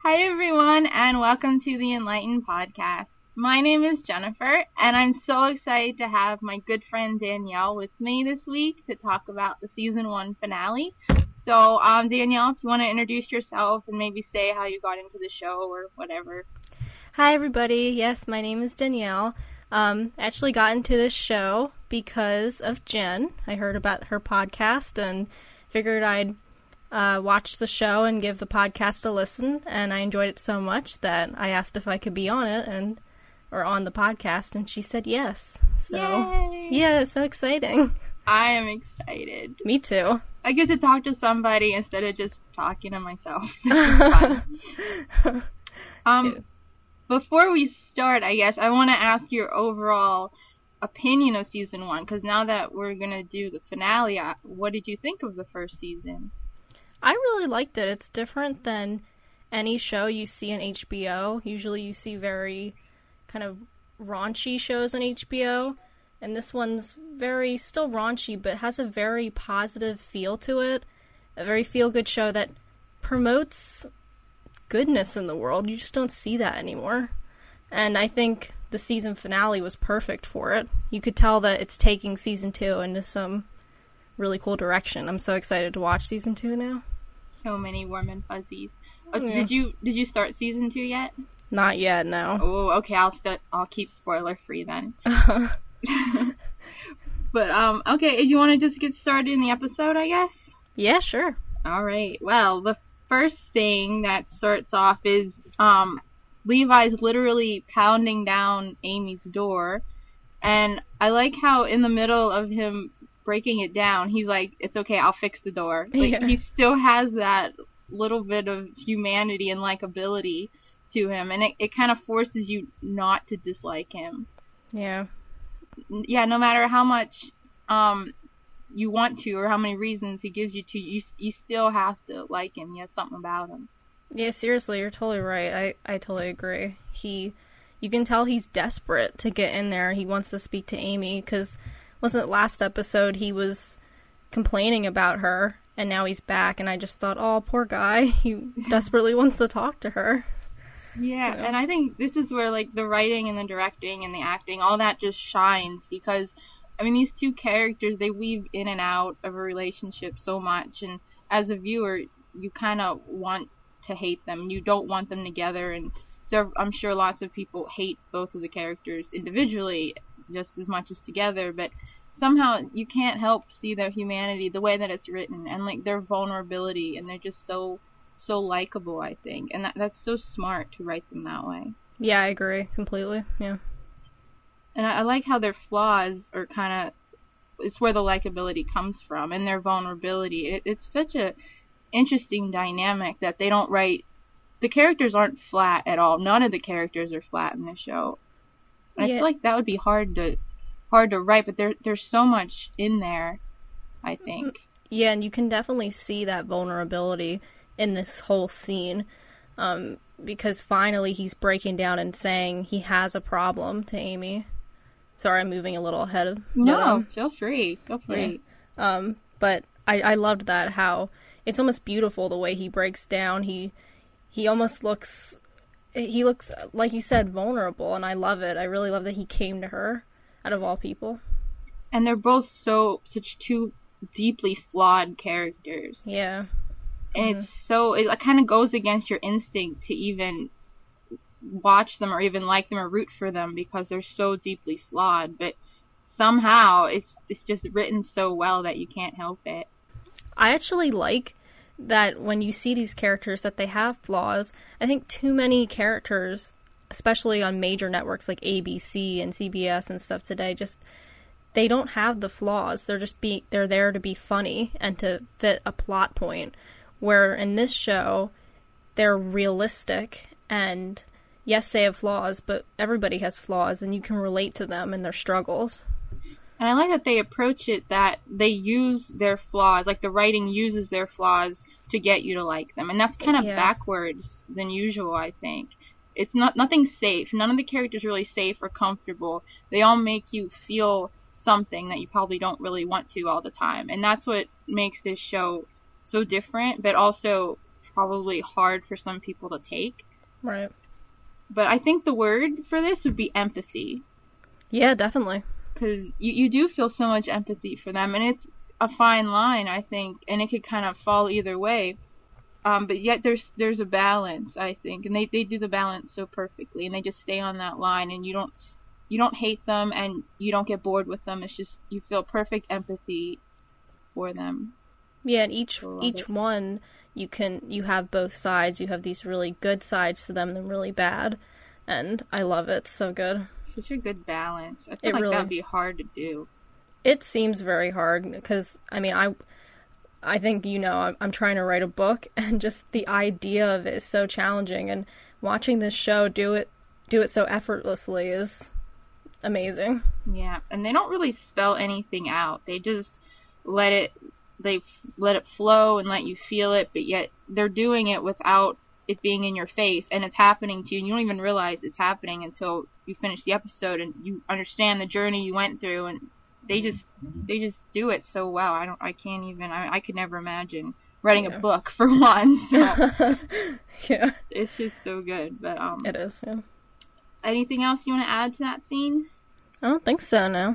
Hi everyone, and welcome to the Enlightened Podcast. My name is Jennifer, and I'm so excited to have my good friend Danielle with me this week to talk about the Season 1 finale. So, Danielle, if you want to introduce yourself and maybe say how you got into the show or whatever. Hi everybody, yes, my name is Danielle. Actually got into this show because of Jen. I heard about her podcast and figured I'd watch the show and give the podcast a listen, and I enjoyed it so much that I asked if I could be on it or on the podcast, and she said yes. So Yay! Yeah, it's so exciting. I am excited. Me too. I get to talk to somebody instead of just talking to myself. This is fun. Before we start, I guess I want to ask your overall opinion of Season 1, because now that we're going to do the finale, what did you think of the first season? I really liked it. It's different than any show you see on HBO. Usually you see very kind of raunchy shows on HBO, and this one's very still raunchy, but has a very positive feel to it. A very feel-good show that promotes goodness in the world. You just don't see that anymore. And I think the season finale was perfect for it. You could tell that it's taking Season 2 into some really cool direction. I'm so excited to watch Season 2 now. So many warm and fuzzies. Yeah. Did you start Season 2 yet? Not yet, no. Oh, okay. I'll keep spoiler free then. But okay. Do you want to just get started in the episode? I guess. Yeah, sure. All right. Well, the first thing that starts off is Levi's literally pounding down Amy's door, and I like how in the middle of him breaking it down, he's like, "It's okay, I'll fix the door." Like, Yeah. He still has that little bit of humanity and likability to him, and it kind of forces you not to dislike him. Yeah. Yeah, no matter how much you want to or how many reasons he gives you to, you still have to like him. He has something about him. Yeah, seriously, you're totally right. I totally agree. You can tell he's desperate to get in there. He wants to speak to Amy, because wasn't it last episode he was complaining about her, and now he's back, and I just thought, oh, poor guy. He desperately wants to talk to her. Yeah, and I think this is where, like, the writing and the directing and the acting, all that just shines, because, I mean, these two characters, they weave in and out of a relationship so much, and as a viewer, you kind of want to hate them. You don't want them together, and so I'm sure lots of people hate both of the characters individually just as much as together, but somehow you can't help see their humanity, the way that it's written, and, like, their vulnerability, and they're just so likable, I think. And that's so smart to write them that way. Yeah, I agree completely. Yeah. And I like how their flaws are kind of, it's where the likability comes from, and their vulnerability. It's such a interesting dynamic that they don't write, the characters aren't flat at all. None of the characters are flat in the show. And I feel like that would be hard to write, but there's so much in there, I think. Yeah, and you can definitely see that vulnerability in this whole scene, because finally he's breaking down and saying he has a problem to Amy. Sorry, I'm moving a little ahead. No, feel free. Yeah. But I loved that, how it's almost beautiful the way he breaks down. He almost looks, like you said, vulnerable, and I love it. I really love that he came to her, out of all people. And they're both such two deeply flawed characters. Yeah. And it kind of goes against your instinct to even watch them or even like them or root for them, because they're so deeply flawed, but somehow it's just written so well that you can't help it. I actually like that when you see these characters that they have flaws. I think too many characters, especially on major networks like ABC and CBS and stuff today, just they don't have the flaws. They're there to be funny and to fit a plot point. Where in this show, they're realistic, and yes, they have flaws, but everybody has flaws, and you can relate to them and their struggles. And I like that they approach it that they use their flaws, like the writing uses their flaws to get you to like them. And that's kind of backwards than usual, I think. It's nothing's safe. None of the characters are really safe or comfortable. They all make you feel something that you probably don't really want to all the time. And that's what makes this show so different, but also probably hard for some people to take. Right. But I think the word for this would be empathy. Yeah, definitely. Because you do feel so much empathy for them, and it's a fine line, I think, and it could kind of fall either way. But yet there's a balance, I think, and they do the balance so perfectly, and they just stay on that line, and you don't hate them, and you don't get bored with them. It's just you feel perfect empathy for them. Yeah, and each one you have both sides. You have these really good sides to them and really bad, and I love it. It's so good. Such a good balance. I feel like that'd be hard to do. It seems very hard because I think I'm trying to write a book, and just the idea of it is so challenging, and watching this show do it so effortlessly is amazing. Yeah, and they don't really spell anything out. They just let it flow and let you feel it, but yet they're doing it without it being in your face, and it's happening to you, and you don't even realize it's happening until you finish the episode and you understand the journey you went through, and they just do it so well. I could never imagine writing a book for one. So. Yeah. It's just so good. But it is, yeah. Anything else you want to add to that scene? I don't think so, no.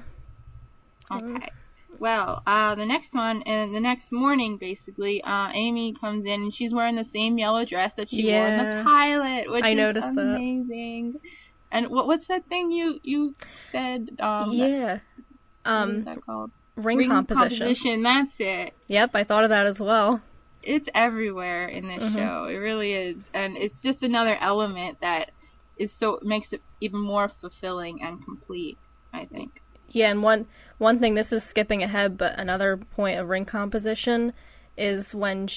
Okay. Well, the next one, and the next morning, basically, Amy comes in, and she's wearing the same yellow dress that she wore in the pilot, which is amazing. That. And what's that thing you said? Yeah. What is that called? Ring composition. That's it. Yep, I thought of that as well. It's everywhere in this show. It really is. And it's just another element that makes it even more fulfilling and complete, I think. Yeah, and one thing, this is skipping ahead, but another point of ring composition is when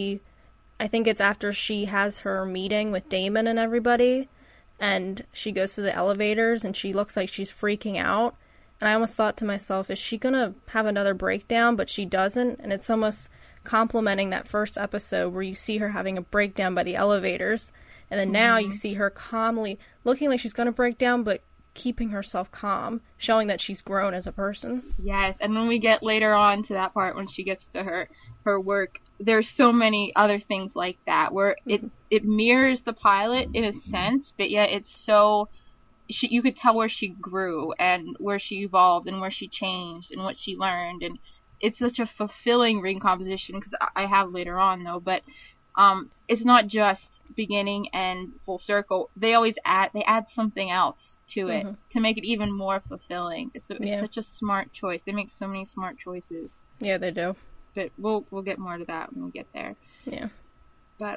I think it's after she has her meeting with Damon and everybody, and she goes to the elevators, and she looks like she's freaking out. And I almost thought to myself, is she going to have another breakdown? But she doesn't, and it's almost complimenting that first episode where you see her having a breakdown by the elevators, and then now you see her calmly, looking like she's going to break down, but keeping herself calm, showing that she's grown as a person. Yes, and when we get later on to that part when she gets to her work, there's so many other things like that where it mirrors the pilot in a sense, but yet it's so you could tell where she grew and where she evolved and where she changed and what she learned, and it's such a fulfilling ring composition, because I have later on though, but it's not just beginning and full circle. They always add something else to it to make it even more fulfilling. It's such a smart choice. They make so many smart choices. Yeah, they do. But we'll get more to that when we get there. Yeah. But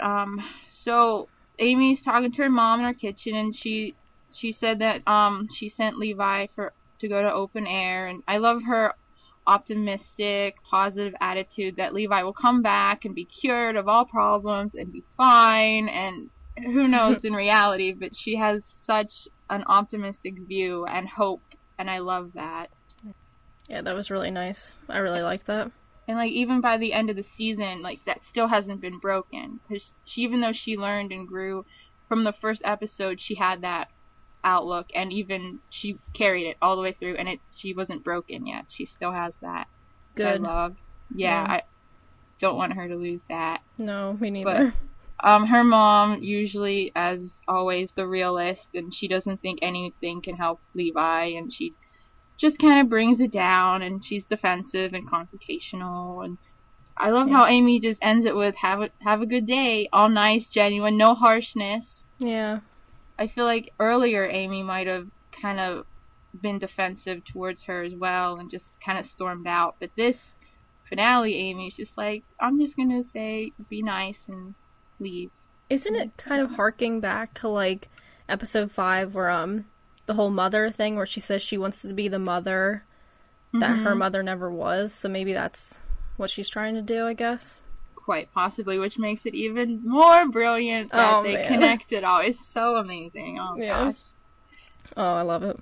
so Amy's talking to her mom in her kitchen, and she said that she sent Levi to go to open air, and I love her optimistic, positive attitude that Levi will come back and be cured of all problems and be fine, and who knows in reality, but she has such an optimistic view and hope, and I love that. Yeah, that was really nice. I really liked that. And like even by the end of the season, like that still hasn't been broken, because even though she learned and grew from the first episode, she had that outlook, and even she carried it all the way through, and she wasn't broken yet. She still has that. Good. I love. Yeah, I don't want her to lose that. No, me neither. But her mom, usually, as always, the realist, and she doesn't think anything can help Levi, and she just kind of brings it down, and she's defensive and confrontational, and I love how Amy just ends it with have a good day, all nice, genuine, no harshness. Yeah. I feel like earlier Amy might have kind of been defensive towards her as well and just kind of stormed out. But this finale, Amy's just like, I'm just going to say, be nice and leave. Isn't it kind of harking back to like episode 5 where the whole mother thing where she says she wants to be the mother that her mother never was? So maybe that's what she's trying to do, I guess. Quite possibly, which makes it even more brilliant that they connected all. It's so amazing. Oh, gosh. Oh, I love it.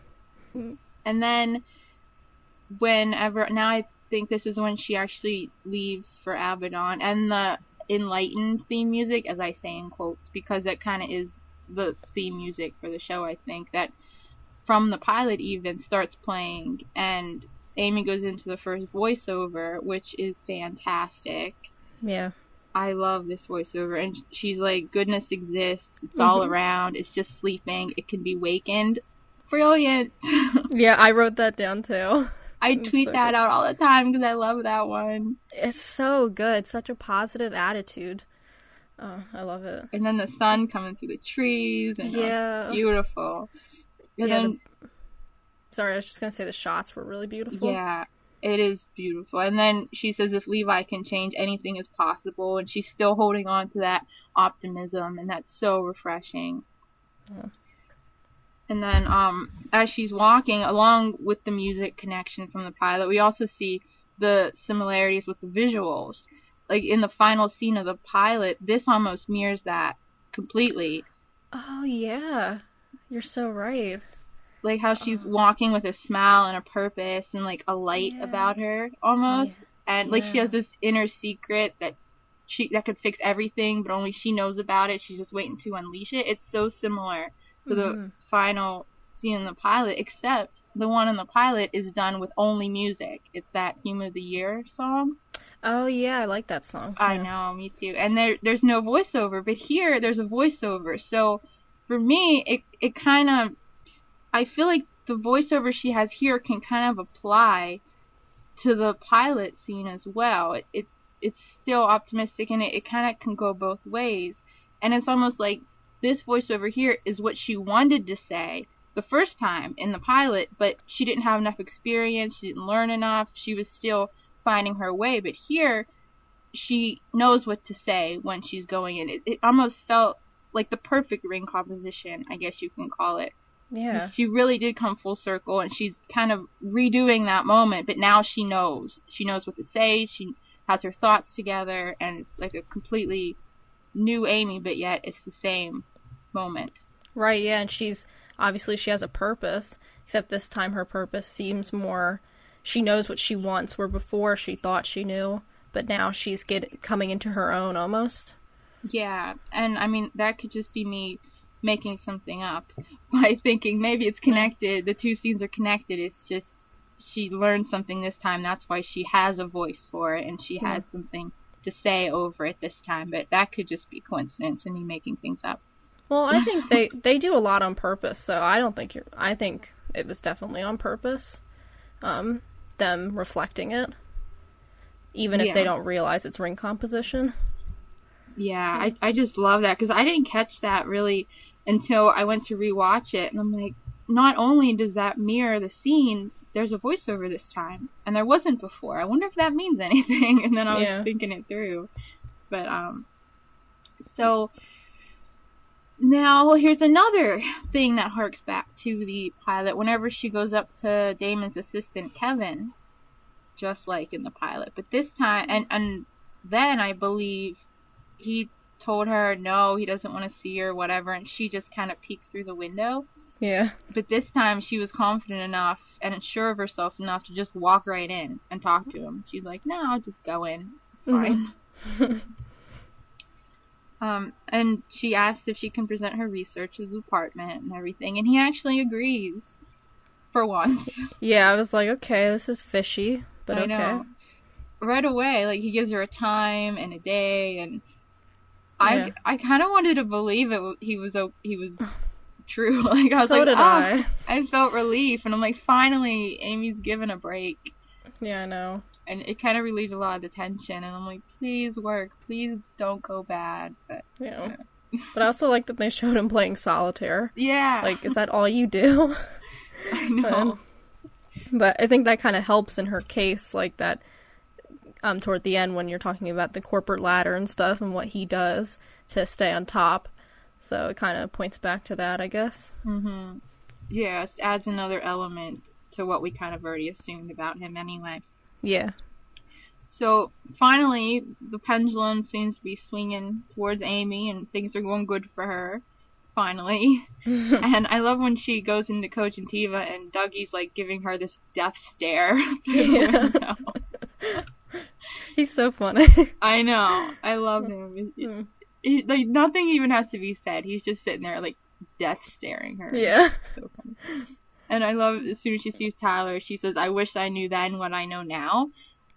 And then now I think this is when she actually leaves for Abaddon, and the enlightened theme music, as I say in quotes, because it kind of is the theme music for the show, I think, that from the pilot even starts playing, and Amy goes into the first voiceover, which is fantastic. Yeah. I love this voiceover. And she's like, goodness exists. It's all around. It's just sleeping. It can be wakened. Brilliant. Yeah, I wrote that down too. I tweet so that out all the time because I love that one. It's so good. Such a positive attitude. Oh, I love it. And then the sun coming through the trees. And it's beautiful. And then, sorry, I was just going to say the shots were really beautiful. Yeah, it is beautiful. And then she says if Levi can change, anything is possible. And she's still holding on to that optimism. And that's so refreshing. Yeah. And then as she's walking, along with the music connection from the pilot, we also see the similarities with the visuals. Like in the final scene of the pilot, this almost mirrors that completely. Oh, yeah. You're so right. Like how she's walking with a smile and a purpose and like a light about her almost. Yeah. And like she has this inner secret that could fix everything, but only she knows about it. She's just waiting to unleash it. It's so similar to the final scene in the pilot, except the one in the pilot is done with only music. It's that Human of the Year song. Oh, yeah, I like that song. I know, me too. And there's no voiceover, but here there's a voiceover. So for me, it kind of, I feel like the voiceover she has here can kind of apply to the pilot scene as well. It's still optimistic, and it kind of can go both ways. And it's almost like this voiceover here is what she wanted to say the first time in the pilot, but she didn't have enough experience, she didn't learn enough, she was still finding her way. But here, she knows what to say when she's going in. It almost felt like the perfect ring composition, I guess you can call it. Yeah. She really did come full circle, and she's kind of redoing that moment, but now she knows. She knows what to say, she has her thoughts together, and it's like a completely new Amy, but yet it's the same moment. Right, yeah, and she has a purpose, except this time her purpose seems more, she knows what she wants, where before she thought she knew, but now she's coming into her own almost. Yeah, and I mean, that could just be me making something up by thinking maybe it's connected, the two scenes are connected. It's just she learned something this time, that's why she has a voice for it, and she had something to say over it this time, but that could just be coincidence and me making things up. Well, I think they do a lot on purpose, so I think it was definitely on purpose, them reflecting it, even if they don't realize it's ring composition. Yeah, I just love that, because I didn't catch that really until I went to rewatch it, and I'm like, not only does that mirror the scene, there's a voiceover this time, and there wasn't before. I wonder if that means anything, and then I was thinking it through. But, so, now here's another thing that harks back to the pilot. Whenever she goes up to Damon's assistant, Kevin, just like in the pilot, but this time, and then I believe he told her no, he doesn't want to see her, whatever, and she just kind of peeked through the window. Yeah. But this time she was confident enough and sure of herself enough to just walk right in and talk to him. She's like, no, I'll just go in. It's fine. And she asked if she can present her research to the department and everything, and he actually agrees. For once. Yeah, I was like, okay, this is fishy, but I okay. know. Right away, like, he gives her a time and a day, and I kind of wanted to believe he was true. Like, I was so did I felt relief, and I'm like, finally, Amy's given a break. Yeah, I know. And it kind of relieved a lot of the tension, and I'm like, please work, please don't go bad. But yeah. But I also like that they showed him playing solitaire. Yeah. Like, is that all you do? I know. But I think that kind of helps in her case, like that, toward the end when you're talking about the corporate ladder and stuff and what he does to stay on top. So it kind of points back to that, I guess. Mm-hmm. Yeah, it adds another element to what we kind of already assumed about him anyway. Yeah. So, finally, the pendulum seems to be swinging towards Amy, and things are going good for her. Finally. And I love when she goes into Coach and Tiva, and Dougie's, like, giving her this death stare through the window. He's so funny. I know. I love him. Like, nothing even has to be said. He's just sitting there, like, death staring her. Yeah. So funny. And I love, as soon as she sees Tyler, she says, I wish I knew then what I know now.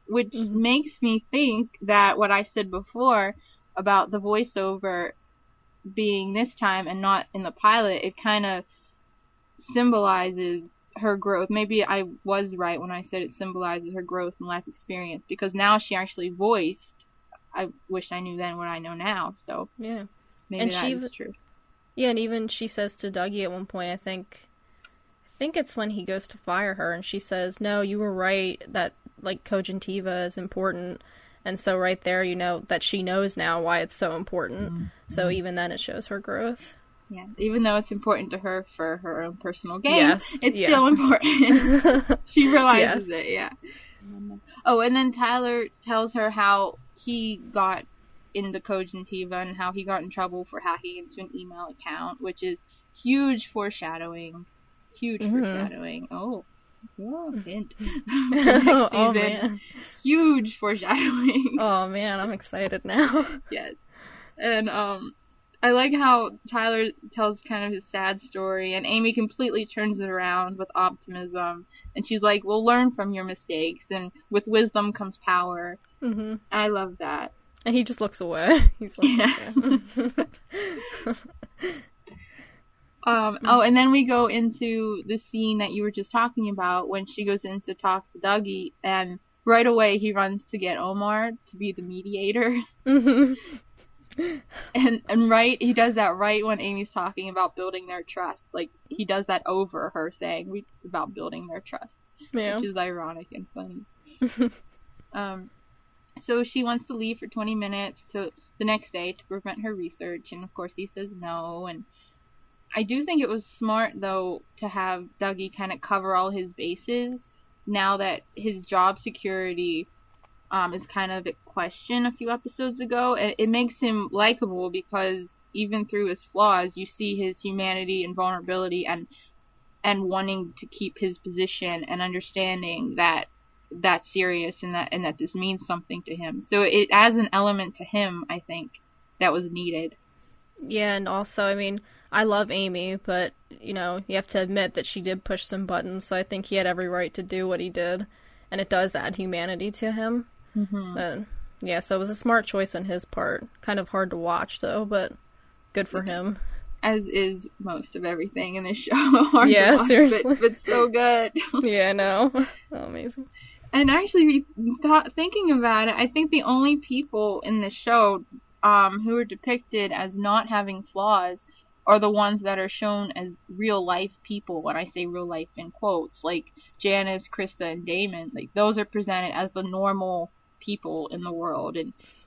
which makes me think that what I said before about the voiceover being this time and not in the pilot, it kind of symbolizes her growth. Maybe I was right when I said it symbolizes her growth and life experience, because now she actually voiced. I wish I knew then what I know now. So yeah, maybe and that is true. Yeah, and even she says to Dougie at one point, I think it's when he goes to fire her, and she says, "No, you were right. That like Cogentiva is important." And so right there, you know that she knows now why it's so important. Mm-hmm. So even then, it shows her growth. Yeah, even though it's important to her for her own personal gain, yes, it's still important. She realizes it, yeah. Oh, and then Tyler tells her how he got into Cogentiva and how he got in trouble for hacking into an email account, which is huge foreshadowing. Foreshadowing. Oh, hint. Next season. Man. Huge foreshadowing. Oh man, I'm excited now. Yes. And I like how Tyler tells kind of his sad story, and Amy completely turns it around with optimism, and she's like, "We'll learn from your mistakes, and with wisdom comes power." Mm-hmm. I love that. And he just looks away. He's like, Oh, and then we go into the scene that you were just talking about when she goes in to talk to Dougie, and right away he runs to get Omar to be the mediator. Mm-hmm. And right, he does that right when Amy's talking about building their trust. Like, he does that over her saying about building their trust, which is ironic and funny. So she wants to leave for 20 minutes to the next day to prevent her research, and of course he says no. And I do think it was smart, though, to have Dougie kind of cover all his bases now that his job security is kind of at question a few episodes ago. And it makes him likable because even through his flaws, you see his humanity and vulnerability and wanting to keep his position and understanding that that's serious and that this means something to him. So it adds an element to him, I think, that was needed. Yeah, and also, I mean, I love Amy, but, you know, you have to admit that she did push some buttons, so I think he had every right to do what he did, and it does add humanity to him. Mm-hmm. But, yeah, so it was a smart choice on his part. Kind of hard to watch, though, but good for him. As is most of everything in this show. Hard to watch, seriously. But so good. Yeah, I know. Oh, amazing. And actually, thinking about it, I think the only people in the show who are depicted as not having flaws are the ones that are shown as real life people. When I say real life in quotes, like Janice, Krista, and Damon, like those are presented as the normal people in the world,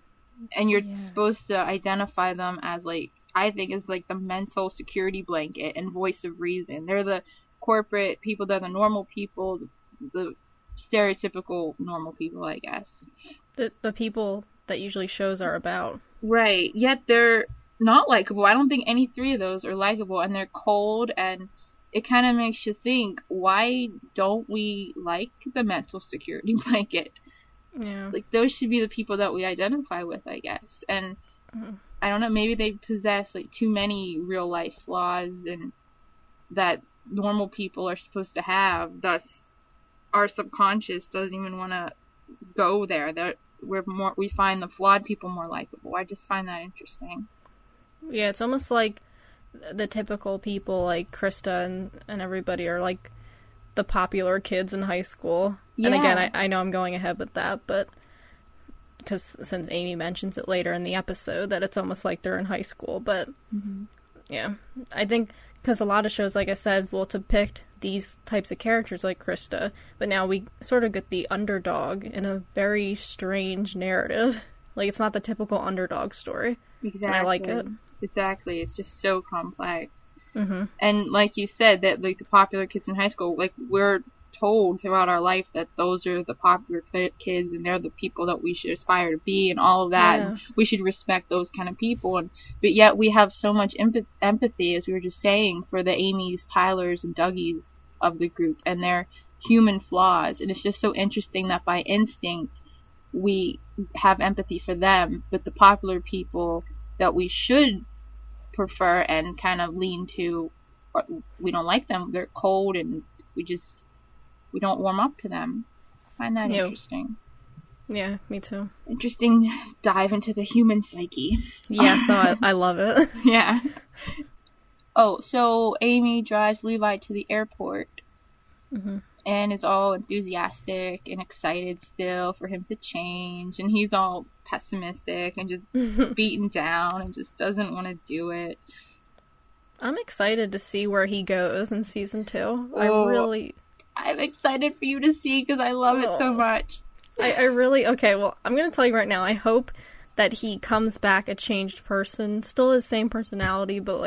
and you're supposed to identify them as, like, I think is like the mental security blanket and voice of reason. They're the corporate people, they're the normal people, the stereotypical normal people, I guess. The people that usually shows are about. Right, yet they're not likable. I don't think any three of those are likable, and they're cold, and it kind of makes you think, why don't we like the mental security blanket? Yeah. Like, those should be the people that we identify with, I guess. And I don't know, maybe they possess like too many real life flaws and that normal people are supposed to have, thus our subconscious doesn't even want to go there. That we find the flawed people more likable. I just find that interesting. Yeah, it's almost like the typical people like Krista and everybody are like the popular kids in high school. Yeah. And again, I know I'm going ahead with that, but because since Amy mentions it later in the episode that it's almost like they're in high school. But yeah, I think because a lot of shows, like I said, will depict these types of characters like Krista, but now we sort of get the underdog in a very strange narrative. Like, it's not the typical underdog story. Exactly. And I like it. Exactly. It's just so complex. And like you said, that like the popular kids in high school, like we're told throughout our life that those are the popular kids and they're the people that we should aspire to be and all of that. And we should respect those kind of people. But yet we have so much empathy, as we were just saying, for the Amy's, Tylers, and Dougies of the group and their human flaws. And it's just so interesting that by instinct we have empathy for them, but the popular people that we should prefer and kind of lean to, we don't like them. They're cold and we don't warm up to them. I find that interesting. Yeah, me too. Interesting dive into the human psyche. Yeah, so I love it. Yeah. Oh, so Amy drives Levi to the airport and is all enthusiastic and excited still for him to change, and he's all pessimistic and just beaten down and just doesn't want to do it. I'm excited to see where he goes in season 2. I'm excited for you to see because I love it so much. Okay, well, I'm going to tell you right now, I hope that he comes back a changed person, still his same personality, but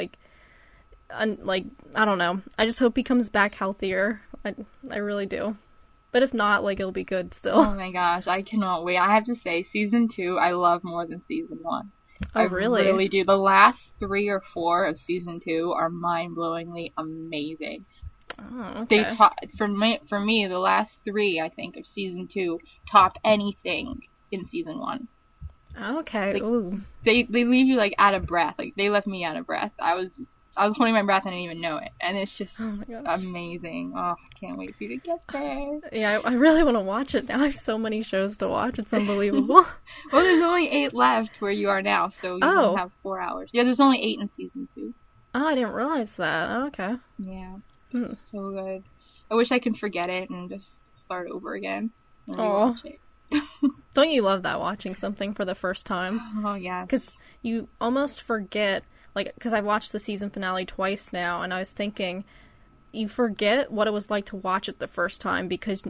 I don't know. I just hope he comes back healthier. I really do. But if not, it'll be good still. Oh my gosh, I cannot wait. I have to say, season 2 I love more than season 1. Oh, really? I really do. The last 3 or 4 of season 2 are mind-blowingly amazing. Oh, okay. For me, the last 3, I think, of season 2 top anything in season 1. Okay. Ooh. They leave you out of breath. They left me out of breath. I was holding my breath and I didn't even know it. And it's just amazing. Oh, I can't wait for you to get there. Yeah, I really want to watch it now. I have so many shows to watch. It's unbelievable. Well, there's only 8 left where you are now, so you only have 4 hours. Yeah, there's only 8 in season 2. Oh, I didn't realize that. Oh, okay. Yeah. So good. I wish I could forget it and just start over again and rewatch it. Don't you love that, watching something for the first time? Oh, yeah. Because you almost forget, because I've watched the season finale twice now, and I was thinking, you forget what it was like to watch it the first time, because,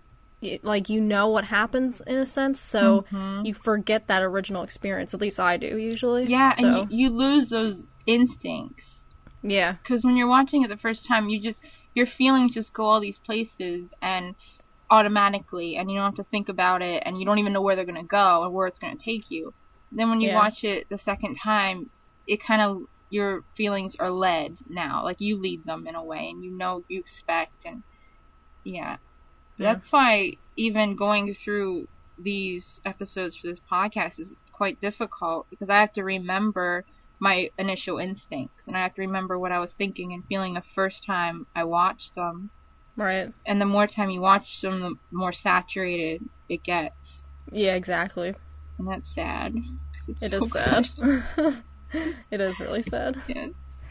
you know what happens, in a sense, so you forget that original experience. At least I do, usually. Yeah, so. And you lose those instincts. Yeah. Because when you're watching it the first time, your feelings just go all these places, and automatically, and you don't have to think about it, and you don't even know where they're going to go or where it's going to take you. Then when you watch it the second time, it kind of, your feelings are led now. You lead them in a way, and you expect, and that's why even going through these episodes for this podcast is quite difficult, because I have to remember my initial instincts, and I have to remember what I was thinking and feeling the first time I watched them. Right. And the more time you watch them, the more saturated it gets. Yeah, exactly. And that's sad. It is sad. It is really sad. Yes.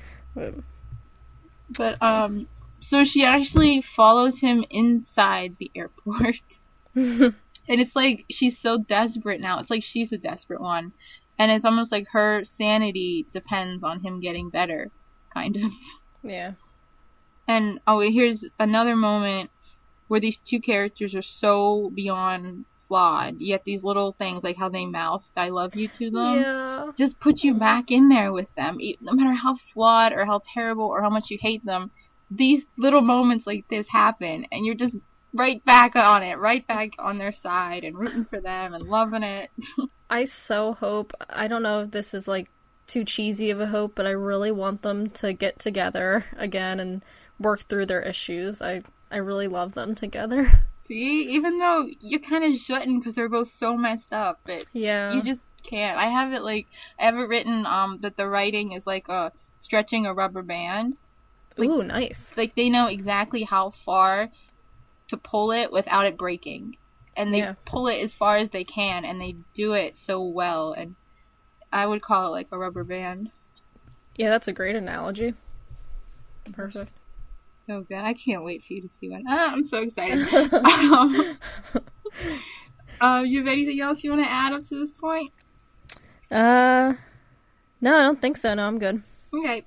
But, so she actually follows him inside the airport. And it's she's so desperate now. It's she's the desperate one. And it's almost her sanity depends on him getting better, kind of. Yeah. And, here's another moment where these two characters are so beyond flawed, yet these little things, how they mouthed I love you to them, just put you back in there with them. No matter how flawed or how terrible or how much you hate them, these little moments like this happen, and you're just right back on it, right back on their side, and rooting for them and loving it. I so hope, I don't know if this is too cheesy of a hope, but I really want them to get together again and work through their issues. I really love them together. See, even though you kind of shouldn't, because they're both so messed up, but you just can't. I have it written that the writing is stretching a rubber band. Ooh, nice. They know exactly how far to pull it without it breaking, and they pull it as far as they can, and they do it so well. And I would call it a rubber band. Yeah, that's a great analogy. Perfect. So good. I can't wait for you to see one. I'm so excited. You have anything else you want to add up to this point? No, I don't think so. No, I'm good. Okay.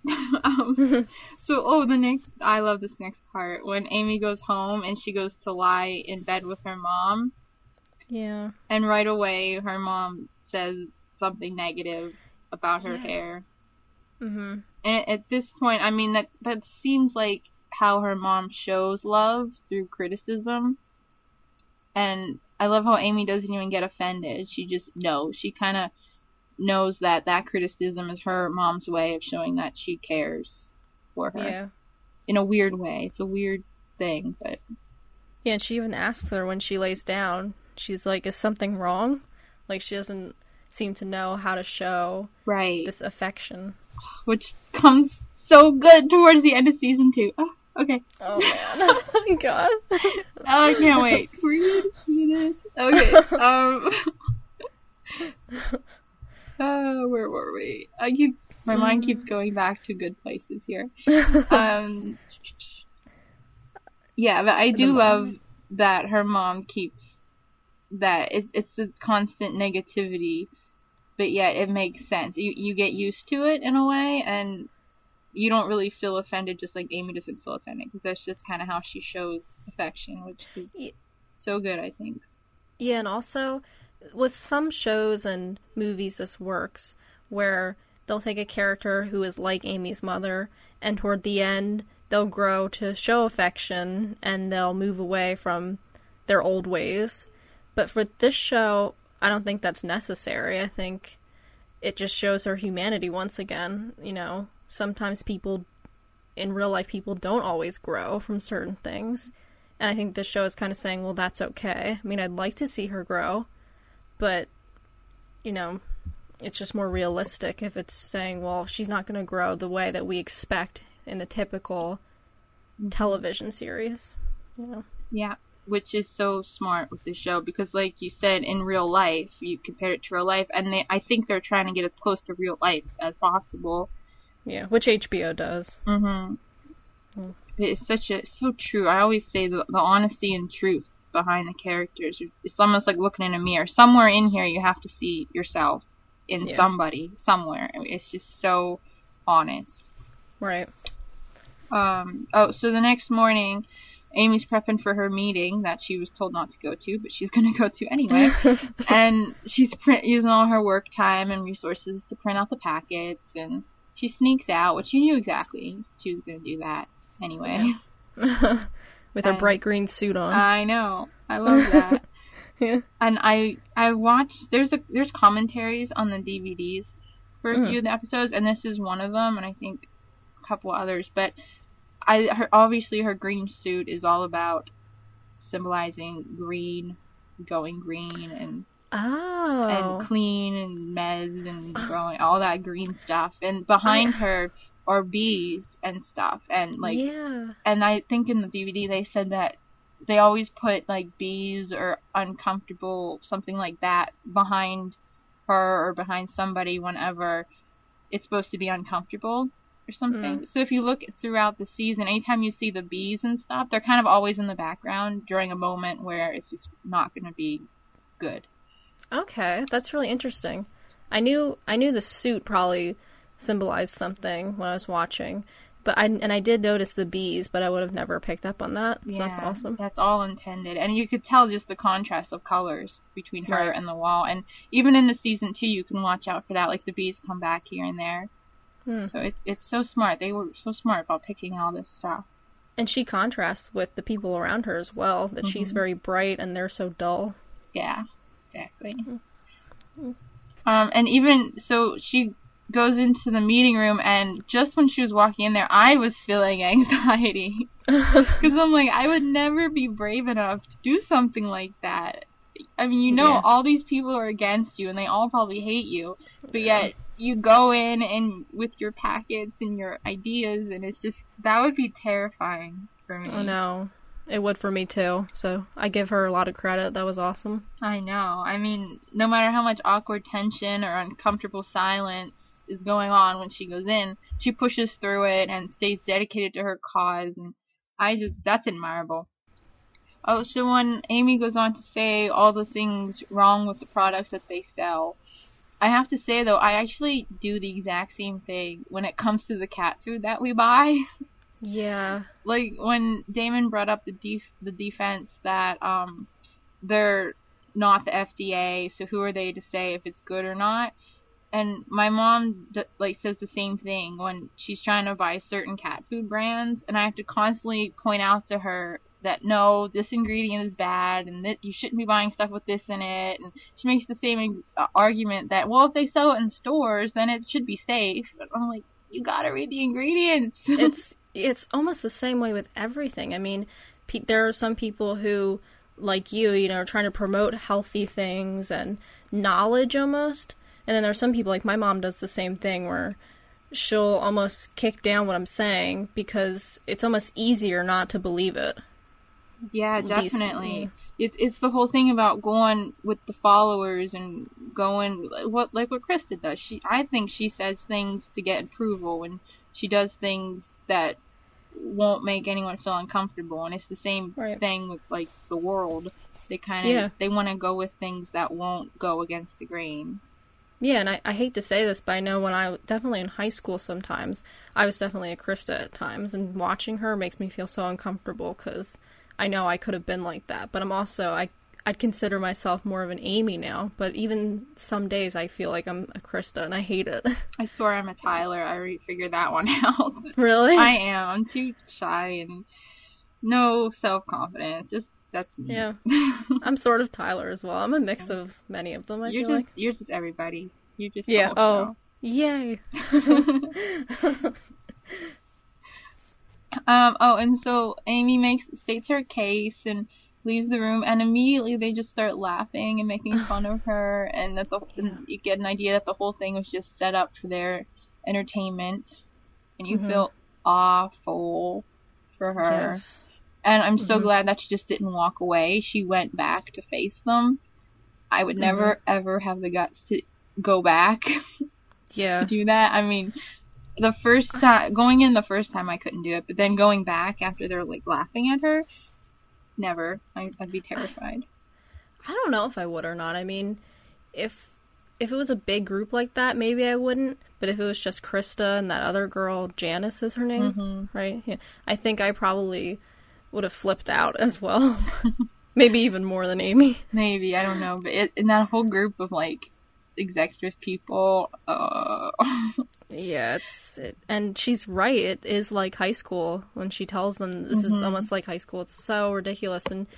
I love this next part. When Amy goes home and she goes to lie in bed with her mom. Yeah. And right away, her mom says something negative about her hair. Mm-hmm. And at this point, that seems like how her mom shows love, through criticism. And I love how Amy doesn't even get offended. She just knows. She kind of knows that criticism is her mom's way of showing that she cares for her. Yeah. In a weird way. It's a weird thing, but... Yeah, and she even asks her when she lays down. She's like, is something wrong? She doesn't seem to know how to show this affection. Which comes so good towards the end of season 2. Oh, okay. Oh, man. Oh, my God. I can't wait for you to see this. Okay. Where were we? My mind keeps going back to good places here. Yeah, but I do love that her mom keeps that. It's a constant negativity, but yet it makes sense. You get used to it in a way, and you don't really feel offended, just like Amy doesn't feel offended, because that's just kind of how she shows affection, which is so good, I think. Yeah, and also, with some shows and movies this works, where they'll take a character who is like Amy's mother, and toward the end, they'll grow to show affection, and they'll move away from their old ways. But for this show, I don't think that's necessary. I think it just shows her humanity once again, you know. Sometimes people, in real life, people don't always grow from certain things. And I think this show is kind of saying, well, that's okay. I mean, I'd like to see her grow, but, you know, it's just more realistic if it's saying, well, she's not going to grow the way that we expect in the typical television series, you know? Yeah, which is so smart with this show, because like you said, in real life, you compare it to real life, and I think they're trying to get as close to real life as possible. Yeah, which HBO does. Mm-hmm. It's so true. I always say the honesty and truth behind the characters. It's almost like looking in a mirror. Somewhere in here, you have to see yourself in somebody, somewhere. It's just so honest. Right. So the next morning, Amy's prepping for her meeting that she was told not to go to, but she's going to go to anyway. And she's using all her work time and resources to print out the packets, and she sneaks out, which you knew exactly she was going to do that anyway. Yeah. With her bright green suit on. I know. I love that. Yeah. And I watched, there's commentaries on the DVDs for a few of the episodes, and this is one of them, and I think a couple others, but obviously her green suit is all about symbolizing green, going green, and clean, and meds, and growing, all that green stuff. And behind her are bees and stuff, and like, and I think in the DVD they said that they always put like bees or uncomfortable, something like that, behind her or behind somebody whenever it's supposed to be uncomfortable or something. So if you look throughout the season, anytime you see the bees and stuff, they're kind of always in the background during a moment where it's just not going to be good. Okay, that's really interesting. I knew the suit probably symbolized something when I was watching, but I did notice the bees, but I would have never picked up on that. So that's awesome. That's all intended, and you could tell just the contrast of colors between her and the wall. And even in the season 2, you can watch out for that. Like the bees come back here and there. So it's so smart. They were so smart about picking all this stuff. And she contrasts with the people around her as well. That she's very bright and they're so dull. Yeah, exactly. And even so, she goes into the meeting room, and just when she was walking in there, I was feeling anxiety. Because I'm like, I would never be brave enough to do something like that. I mean, all these people are against you, and they all probably hate you, but yet you go in and with your packets and your ideas, and it's just, that would be terrifying for me. Oh no. It would for me too, so I give her a lot of credit. That was awesome. I know. I mean, no matter how much awkward tension or uncomfortable silence is going on when she goes in, she pushes through it and stays dedicated to her cause, and that's admirable. Oh, so when Amy goes on to say all the things wrong with the products that they sell, I have to say though, I actually do the exact same thing when it comes to the cat food that we buy. Yeah. Like when Damon brought up the defense that they're not the FDA, so who are they to say if it's good or not? And my mom says the same thing when she's trying to buy certain cat food brands, and I have to constantly point out to her that no, this ingredient is bad, and that you shouldn't be buying stuff with this in it. And she makes the same argument that, well, if they sell it in stores, then it should be safe. But I'm like, you gotta read the ingredients. It's almost the same way with everything. I mean, there are some people who, like you know, are trying to promote healthy things and knowledge almost. And then there are some people, like my mom does the same thing, where she'll almost kick down what I'm saying because it's almost easier not to believe it. Yeah, definitely. It's the whole thing about going with the followers and going what Krista does. I think she says things to get approval, and she does things that won't make anyone feel uncomfortable. And it's the same thing with like the world. They they want to go with things that won't go against the grain. Yeah, and I hate to say this, but I know when definitely in high school sometimes, I was definitely a Krista at times, and watching her makes me feel so uncomfortable because I know I could have been like that, but I'm also, I'd consider myself more of an Amy now, but even some days I feel like I'm a Krista, and I hate it. I swear I'm a Tyler. I already figured that one out. Really? I am. I'm too shy and no self-confidence. That's me. Yeah. I'm sort of Tyler as well. I'm a mix of many of them, You're just everybody. You're just the whole show. Yay. And so Amy states her case and leaves the room, and immediately they just start laughing and making fun of her, and you get an idea that the whole thing was just set up for their entertainment, and you feel awful for her. Yes. And I'm so glad that she just didn't walk away. She went back to face them. I would never, ever have the guts to go back to do that. I mean, the first time I couldn't do it, but then going back after they're like laughing at her, never. I'd be terrified. I don't know if I would or not. I mean, if it was a big group like that, maybe I wouldn't. But if it was just Krista and that other girl, Janice is her name, right? Yeah. I think I probably would have flipped out as well. Maybe even more than Amy. Maybe, I don't know. But in that whole group of like executive people, yeah, and she's right. It is like high school when she tells them this is almost like high school. It's so ridiculous, and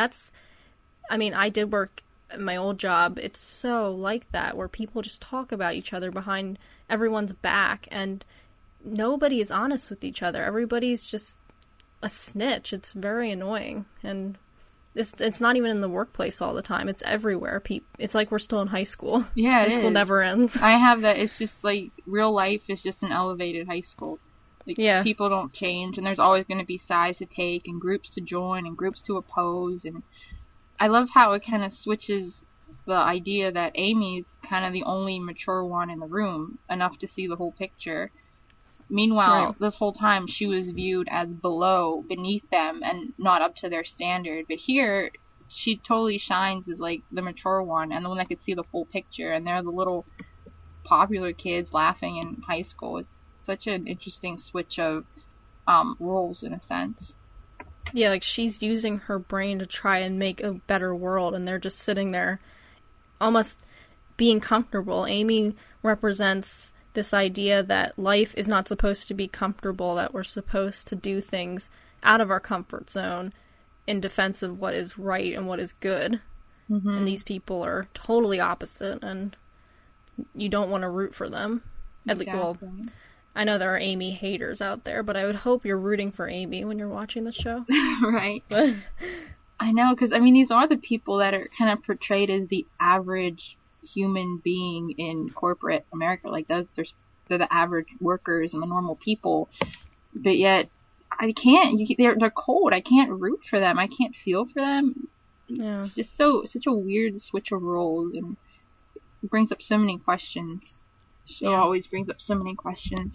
I did work at my old job. It's so like that, where people just talk about each other behind everyone's back, and nobody is honest with each other. Everybody's just a snitch. It's very annoying, and it's not even in the workplace all the time. It's everywhere. It's like we're still in high school. Yeah, high school never ends. I have that. It's just like real life is just an elevated high school. Like, people don't change, and there's always going to be sides to take, and groups to join, and groups to oppose. And I love how it kind of switches the idea that Amy's kind of the only mature one in the room, enough to see the whole picture. Meanwhile, this whole time she was viewed as beneath them, and not up to their standard. But here, she totally shines as like the mature one and the one that could see the full picture. And they're the little popular kids laughing in high school. It's such an interesting switch of roles in a sense. Yeah, like she's using her brain to try and make a better world, and they're just sitting there almost being comfortable. Amy represents this idea that life is not supposed to be comfortable, that we're supposed to do things out of our comfort zone in defense of what is right and what is good. And these people are totally opposite, and you don't want to root for them. Exactly. Well, I know there are Amy haters out there, but I would hope you're rooting for Amy when you're watching the show. Right. I know, because, I mean, these are the people that are kind of portrayed as the average human being in corporate America. Like, they're the average workers and the normal people. But yet, I can't. They're cold. I can't root for them. I can't feel for them. Yeah. It's just such a weird switch of roles, and it brings up so many questions. Show always brings up so many questions.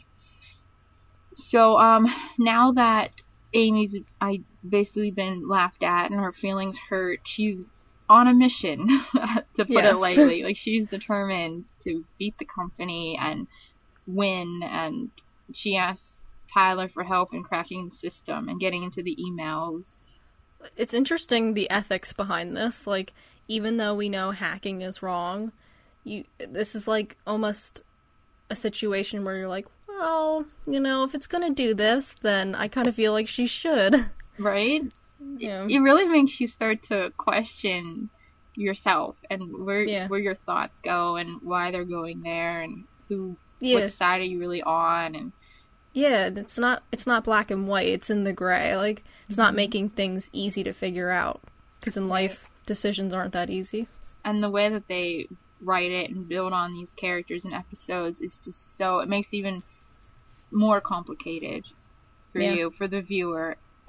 So, now that Amy's basically been laughed at and her feelings hurt, she's on a mission, to put it lightly. Like, she's determined to beat the company and win, and she asks Tyler for help in cracking the system and getting into the emails. It's interesting, the ethics behind this. Like, even though we know hacking is wrong, this is like almost a situation where you're like, well, if it's gonna do this, then I kind of feel like she should. Right? Yeah. It really makes you start to question yourself and where your thoughts go and why they're going there and what side are you really on. And it's not black and white. It's in the gray. Like, it's not making things easy to figure out, because in life decisions aren't that easy. And the way that they write it and build on these characters and episodes is just it makes it even more complicated for you, for the viewer.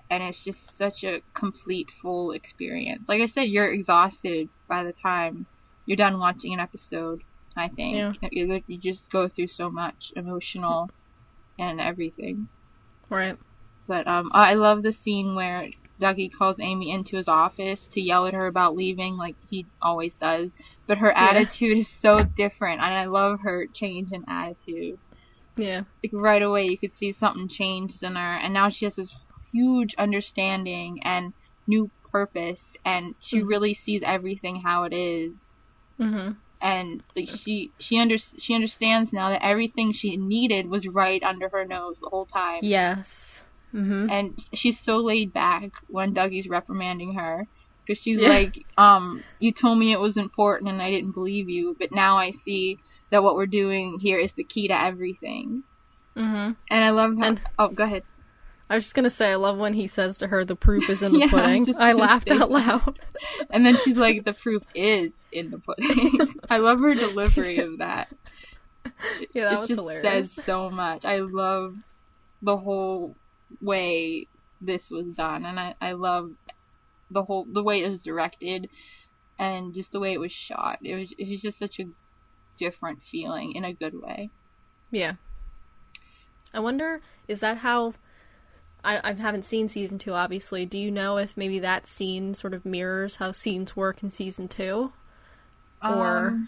and it's just such a complete, full experience. Like I said, you're exhausted by the time you're done watching an episode, I think. Yeah. You just go through so much emotional and everything. Right. But I love the scene where Dougie calls Amy into his office to yell at her about leaving, like he always does. But her attitude is so different, and I love her change in attitude. Yeah. Like right away you could see something changed in her, and now she has this huge understanding and new purpose, and she really sees everything how it is. Mm-hmm. And like she understands now that everything she needed was right under her nose the whole time. Yes. Mm-hmm. And she's so laid back when Dougie's reprimanding her, because she's like, you told me it was important and I didn't believe you, but now I see that what we're doing here is the key to everything. Mm-hmm. And I love how... Oh, go ahead. I was just gonna say, I love when he says to her, the proof is in the pudding. I laughed out loud. And then she's like, the proof is in the pudding. I love her delivery of that. Yeah, that was hilarious. It just says so much. I love the whole way this was done, and I love the way it was directed, and just the way it was shot. It was just such a different feeling in a good way. Yeah. I wonder, is that how... I haven't seen season 2, obviously. Do you know if maybe that scene sort of mirrors how scenes work in season 2? Or...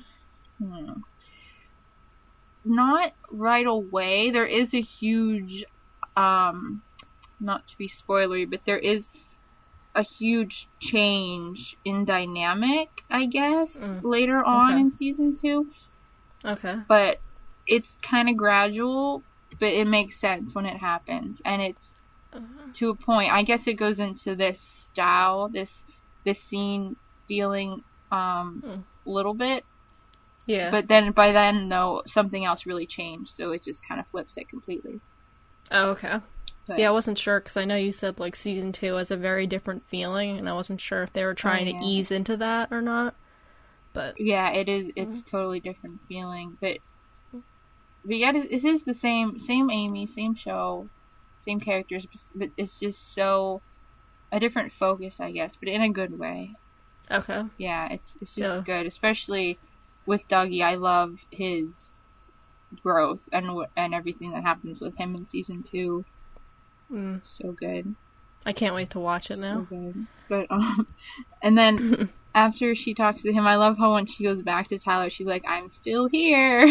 Not right away. There is a huge, not to be spoilery, but there is a huge change in dynamic, I guess, later on in season 2. Okay. But it's kind of gradual, but it makes sense when it happens. And it's to a point. I guess it goes into this style, this scene feeling a little bit. Yeah. But then by then, though, something else really changed, so it just kind of flips it completely. Oh, okay. But, yeah, I wasn't sure, because I know you said, like, season 2 has a very different feeling, and I wasn't sure if they were trying to ease into that or not. But yeah, it is. It's totally different feeling. But yeah, it is the same Amy, same show, same characters, but it's just so a different focus, I guess, but in a good way. Okay. Yeah, it's just good, especially with Dougie. I love his growth and everything that happens with him in season 2. So good. I can't wait to watch it now. So good. But and then after she talks to him, I love how when she goes back to Tyler, she's like, "I'm still here."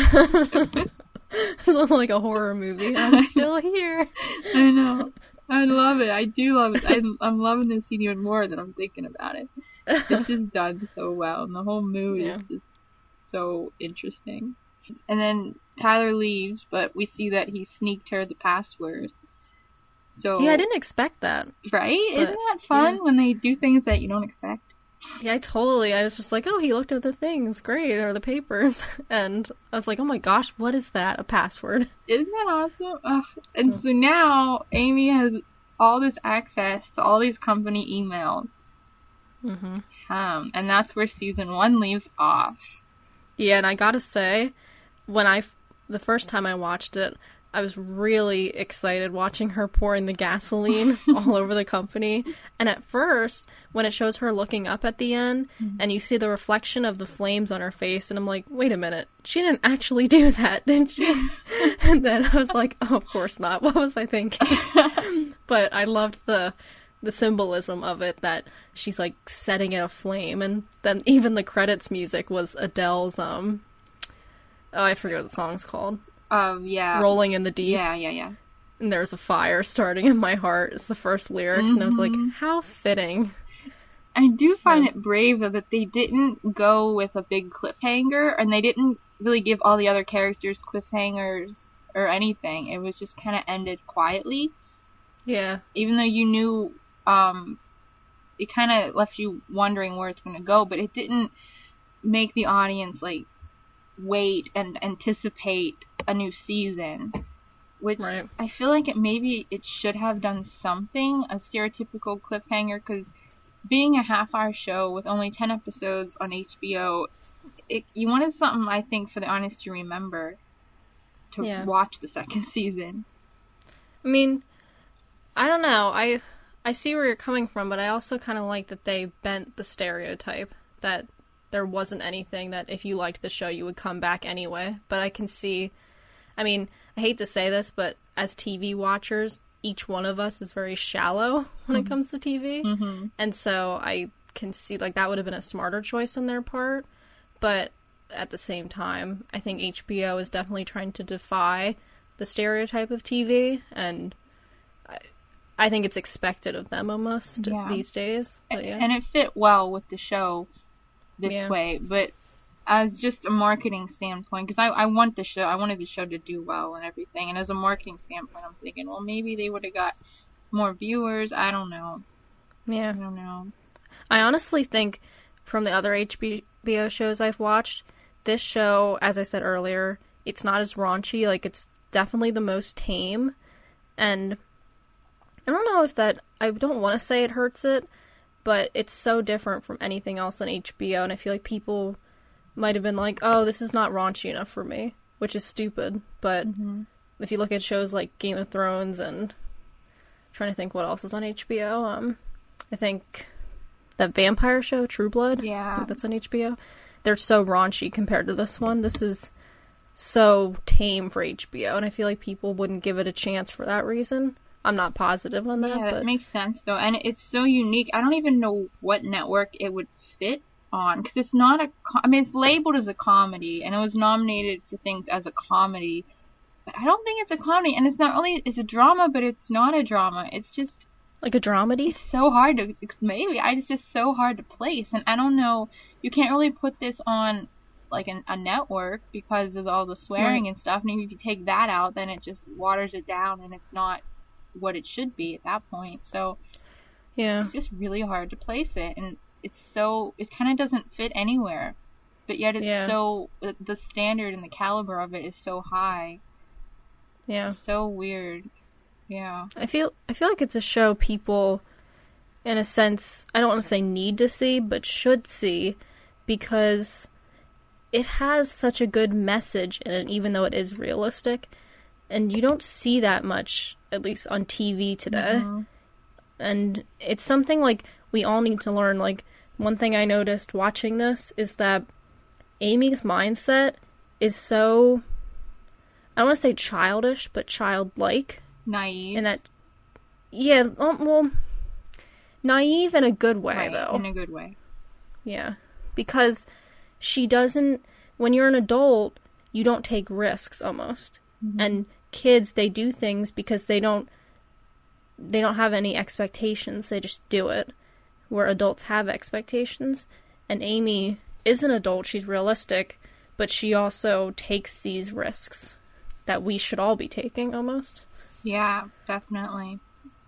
It's like a horror movie. I'm still here. I know. I love it. I do love it. I'm loving this scene even more than I'm thinking about it. It's just done so well, and the whole mood is just so interesting. And then Tyler leaves, but we see that he sneaked her the password. So yeah, I didn't expect that. Right? Isn't that fun when they do things that you don't expect? Yeah, I was just like, oh, he looked at the things, great, or the papers. And I was like, oh my gosh, what is that? A password. Isn't that awesome? Ugh. And so now Amy has all this access to all these company emails. Mm-hmm. And that's where season 1 leaves off. Yeah, and I gotta say, the first time I watched it, I was really excited watching her pouring the gasoline all over the company. And at first, when it shows her looking up at the end, and you see the reflection of the flames on her face, and I'm like, wait a minute, she didn't actually do that, did she? And then I was like, oh, of course not. What was I thinking? But I loved the symbolism of it, that she's like setting it aflame. And then even the credits music was Adele's, I forget what the song's called. Yeah. Rolling in the Deep. Yeah. And there's a fire starting in my heart is the first lyrics, and I was like, how fitting. I do find it brave though, that they didn't go with a big cliffhanger, and they didn't really give all the other characters cliffhangers or anything. It was just kind of ended quietly. Yeah. Even though you knew, it kind of left you wondering where it's going to go, but it didn't make the audience, like, wait and anticipate a new season, which I feel like it should have done something, a stereotypical cliffhanger, because being a half-hour show with only 10 episodes on HBO, you wanted something, I think, for the audience to remember to watch the second season. I mean, I don't know. I see where you're coming from, but I also kind of like that they bent the stereotype that there wasn't anything that if you liked the show, you would come back anyway. But I can see, I mean, I hate to say this, but as TV watchers, each one of us is very shallow when it comes to TV. Mm-hmm. And so I can see, like, that would have been a smarter choice on their part. But at the same time, I think HBO is definitely trying to defy the stereotype of TV, and I think it's expected of them almost these days. But, yeah. And it fit well with the show this way, but as just a marketing standpoint, because I wanted the show to do well and everything, and as a marketing standpoint, I'm thinking, well, maybe they would have got more viewers. I don't know. Yeah. I don't know. I honestly think from the other HBO shows I've watched, this show, as I said earlier, it's not as raunchy. Like, it's definitely the most tame, and I don't know if that, I don't want to say it hurts it, but it's so different from anything else on HBO, and I feel like people might have been like, oh, this is not raunchy enough for me, which is stupid, but if you look at shows like Game of Thrones, and I'm trying to think what else is on HBO, I think that vampire show, True Blood, that's on HBO, they're so raunchy compared to this one. This is so tame for HBO, and I feel like people wouldn't give it a chance for that reason. I'm not positive on that. Yeah, but that makes sense, though. And it's so unique. I don't even know what network it would fit on, because it's not I mean, it's labeled as a comedy, and it was nominated for things as a comedy, but I don't think it's a comedy, and it's a drama, but it's not a drama. It's just... like a dramedy? It's so hard to... Maybe. It's just so hard to place, and I don't know... You can't really put this on, like, a network because of all the swearing and stuff, and even if you take that out, then it just waters it down, and it's not what it should be at that point. So it's just really hard to place it, and it kind of doesn't fit anywhere, but yet it's so, the standard and the caliber of it is so high. It's so weird. I feel like it's a show people, in a sense, I don't want to say need to see, but should see, because it has such a good message in it, even though it is realistic. And you don't see that much, at least on TV today. And it's something, like, we all need to learn. Like, one thing I noticed watching this is that Amy's mindset is so, I don't want to say childish, but childlike. Naive. And that, well, naive in a good way, though. In a good way. Yeah. Because she doesn't, when you're an adult, you don't take risks, almost. And kids, they do things because they don't have any expectations, they just do it, where adults have expectations. And Amy is an adult, she's realistic, but she also takes these risks that we should all be taking, almost. Yeah, definitely.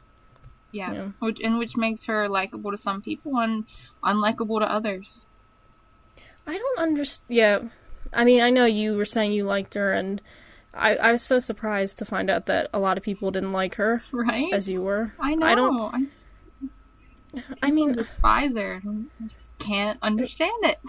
Which makes her likable to some people and unlikable to others. I don't understand. I mean, I know you were saying you liked her, and I was so surprised to find out that a lot of people didn't like her. Right? As you were. I know. I mean... despise her. I just can't understand it.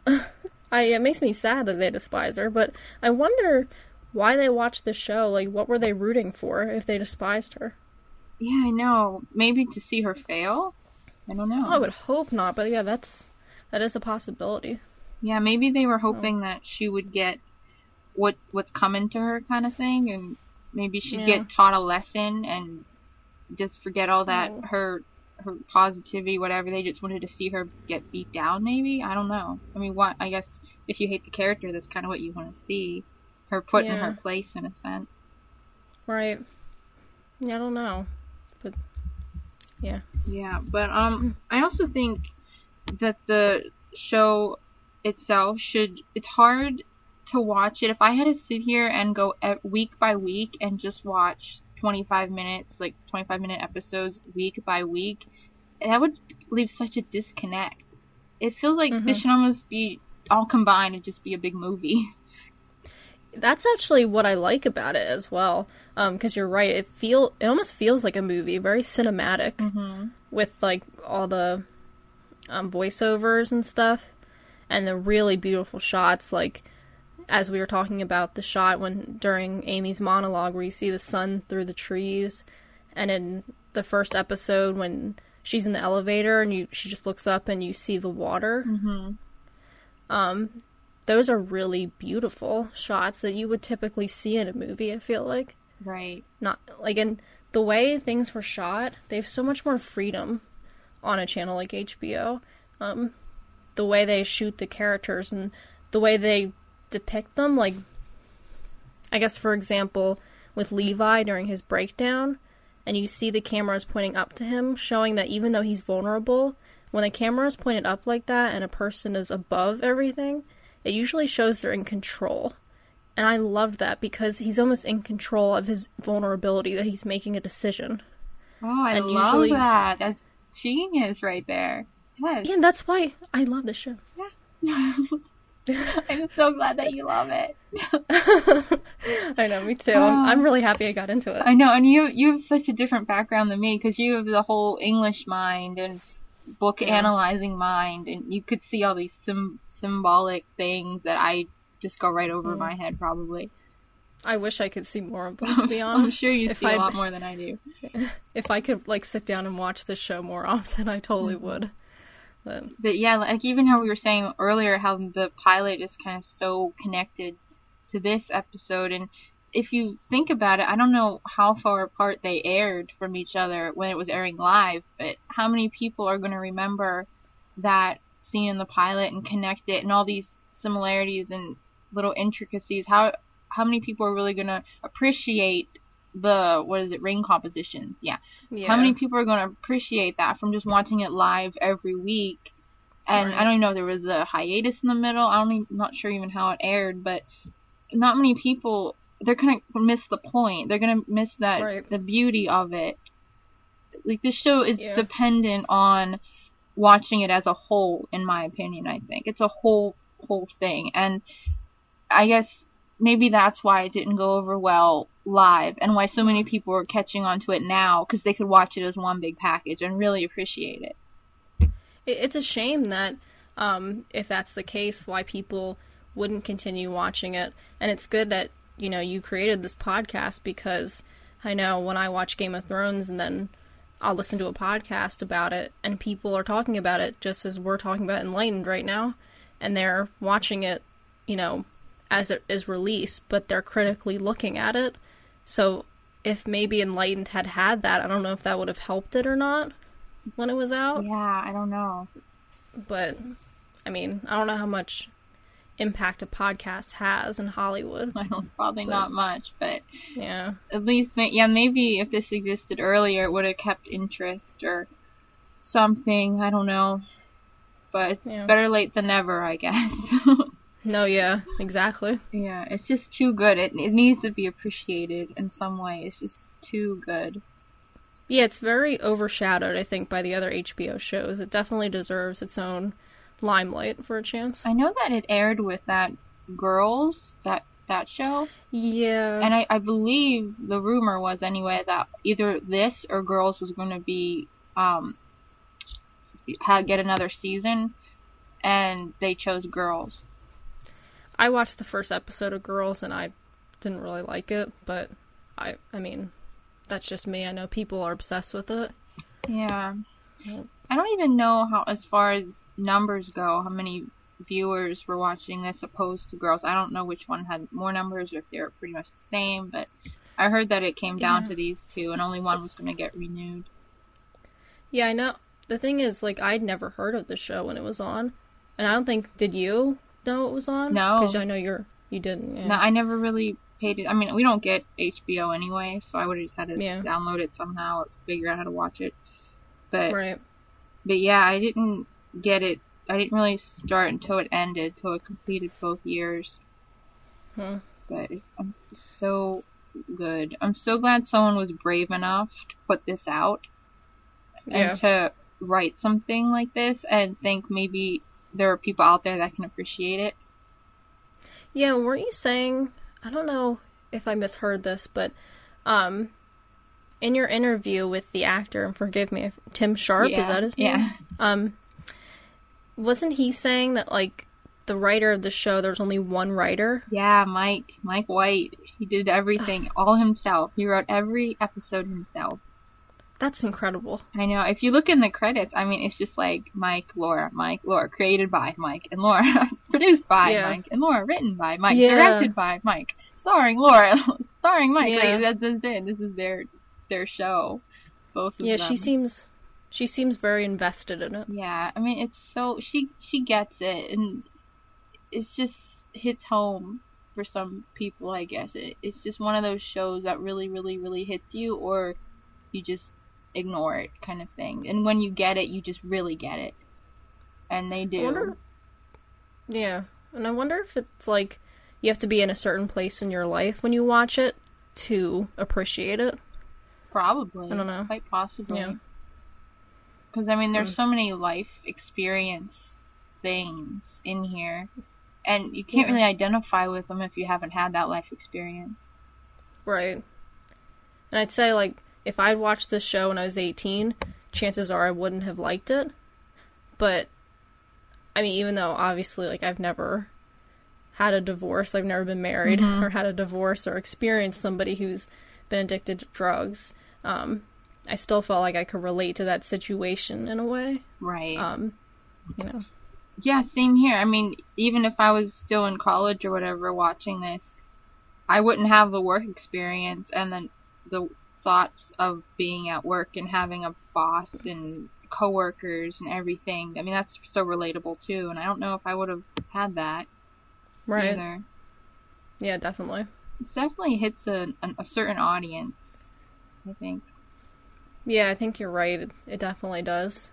It makes me sad that they despise her, but I wonder why they watched the show. Like, what were they rooting for if they despised her? Yeah, I know. Maybe to see her fail? I don't know. I would hope not, but yeah, that is a possibility. Yeah, maybe they were hoping that she would get what's coming to her kind of thing, and maybe she'd get taught a lesson and just forget all that, her positivity, whatever. They just wanted to see her get beat down, maybe? I don't know. I mean, I guess if you hate the character, that's kind of what you want to see. Her put in her place, in a sense. Right. Yeah, I don't know. But, yeah. Yeah, but, I also think that the show itself it's hard to watch it. If I had to sit here and go week by week and just watch 25 minutes, like 25-minute episodes week by week, that would leave such a disconnect. It feels like this should almost be all combined and just be a big movie. That's actually what I like about it as well, because you're right, it almost feels like a movie, very cinematic, with like all the voiceovers and stuff, and the really beautiful shots, like as we were talking about the shot during Amy's monologue where you see the sun through the trees, and in the first episode when she's in the elevator and she just looks up and you see the water. Those are really beautiful shots that you would typically see in a movie, I feel like. Right. Not like in the way things were shot, they have so much more freedom on a channel like HBO. The way they shoot the characters and the way they depict them, like, I guess, for example, with Levi during his breakdown, and you see the cameras pointing up to him, showing that even though he's vulnerable, when a camera is pointed up like that and a person is above everything, it usually shows they're in control. And I loved that because he's almost in control of his vulnerability, that he's making a decision. Oh, I love that. That's genius right there. Yes. Yeah, and that's why I love this show. Yeah. I'm so glad that you love it. I know, me too. I'm really happy I got into it. I know, and you have such a different background than me because you have the whole English mind and book analyzing mind, and you could see all these symbolic things that I just go right over my head probably. I wish I could see more of them, to be honest. I'm sure you see a lot more than I do. If I could, like, sit down and watch this show more often, I totally would. But yeah, like even how we were saying earlier, how the pilot is kind of so connected to this episode, and if you think about it, I don't know how far apart they aired from each other when it was airing live, but how many people are going to remember that scene in the pilot and connect it and all these similarities and little intricacies? How many people are really going to appreciate the, ring compositions? Yeah. How many people are going to appreciate that from just watching it live every week? And I don't even know if there was a hiatus in the middle. I'm not sure even how it aired, but not many people, they're going to miss the point. They're going to miss that, the beauty of it. Like, this show is dependent on watching it as a whole, in my opinion, I think. It's a whole thing. And I guess maybe that's why it didn't go over well live, and why so many people are catching on to it now, because they could watch it as one big package and really appreciate it. It's a shame that, if that's the case, why people wouldn't continue watching it. And it's good that, you created this podcast, because I know when I watch Game of Thrones and then I'll listen to a podcast about it, and people are talking about it just as we're talking about Enlightened right now, and they're watching it, as it is released, but they're critically looking at it. So if maybe Enlightened had that, I don't know if that would have helped it or not when it was out. Yeah, I don't know. But, I mean, I don't know how much impact a podcast has in Hollywood. Probably not much, but yeah. At least, maybe if this existed earlier, it would have kept interest or something. I don't know. But better late than never, I guess. No, yeah, exactly. Yeah, it's just too good. It needs to be appreciated in some way. It's just too good. Yeah, it's very overshadowed, I think, by the other HBO shows. It definitely deserves its own limelight for a chance. I know that it aired with that Girls, that show. Yeah. And I believe the rumor was anyway that either this or Girls was going to be get another season, and they chose Girls. I watched the first episode of Girls and I didn't really like it, but I mean, that's just me. I know people are obsessed with it. Yeah. I don't even know how, as far as numbers go, how many viewers were watching this opposed to Girls. I don't know which one had more numbers or if they were pretty much the same, but I heard that it came down to these two and only one was going to get renewed. Yeah, I know. The thing is, like, I'd never heard of the show when it was on, and I don't think, did you know it was on? No. Because I know you didn't. Yeah. No, I never really paid it. I mean, we don't get HBO anyway, so I would have just had to download it somehow or figure out how to watch it. But yeah, I didn't get it. I didn't really start until it ended, till it completed both years. But it's so good. I'm so glad someone was brave enough to put this out and to write something like this and think maybe there are people out there that can appreciate it. Yeah, weren't you saying, I don't know if I misheard this, but in your interview with the actor, and forgive me, Tim Sharp, is that his name? Yeah. Wasn't he saying that, like, the writer of the show, there's only one writer? Yeah, Mike White. He did everything all himself. He wrote every episode himself. That's incredible. I know. If you look in the credits, I mean, it's just like Mike, Laura, created by Mike and Laura, produced by Mike and Laura, written by Mike, directed by Mike, starring Laura, starring Mike. Yeah. Like, that's it. This is their show. Both of them. She seems very invested in it. Yeah, I mean, it's so she gets it, and it's just hits home for some people, I guess. It's just one of those shows that really, really, really hits you, or you just ignore it, kind of thing. And when you get it, you just really get it, and they do. And I wonder if it's like you have to be in a certain place in your life when you watch it to appreciate it. Probably. I don't know. Quite possibly. Yeah. Because, I mean, there's so many life experience things in here, and you can't really identify with them if you haven't had that life experience. Right. And I'd say, like, if I'd watched this show when I was 18, chances are I wouldn't have liked it. But, I mean, even though, obviously, like, I've never had a divorce, I've never been married, or had a divorce, or experienced somebody who's been addicted to drugs, I still felt like I could relate to that situation in a way. Right. You know. Yeah, same here. I mean, even if I was still in college or whatever watching this, I wouldn't have the work experience and then the thoughts of being at work and having a boss and coworkers and everything. I mean, that's so relatable too, and I don't know if I would have had that either. Yeah, definitely. It definitely hits a certain audience, I think. Yeah, I think you're right. It definitely does.